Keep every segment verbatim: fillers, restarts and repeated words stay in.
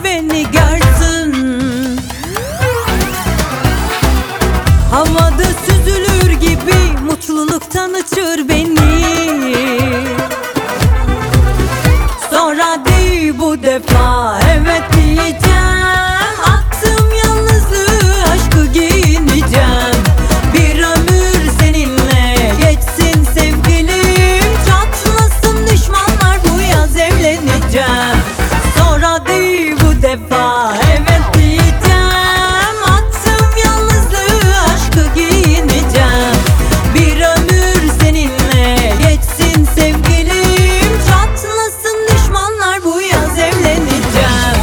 seveni görsün. Havada süzülür gibi mutluluktan uçur beni. Sonra değil bu defa evet diyeceğim. Attım yalnızlığı, aşkı giyineceğim. Bir ömür seninle geçsin sevgilim. Çatlasın düşmanlar, bu yaz evleneceğim. Sonra değil bu defa evet diyeceğim. Attım yalnızlığı, aşkı giyineceğim. Bir ömür seninle geçsin sevgilim. Çatlasın düşmanlar, bu yaz evleneceğim.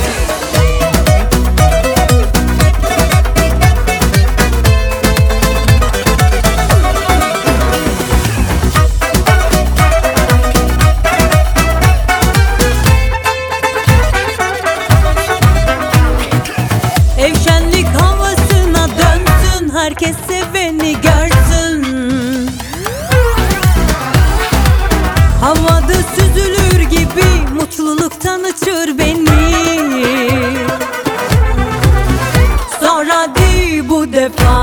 Ev şenlik havasına dönsün, herkes seveni görsün. Havada süzülür gibi mutluluktan uçur beni. Sonra değil bu defa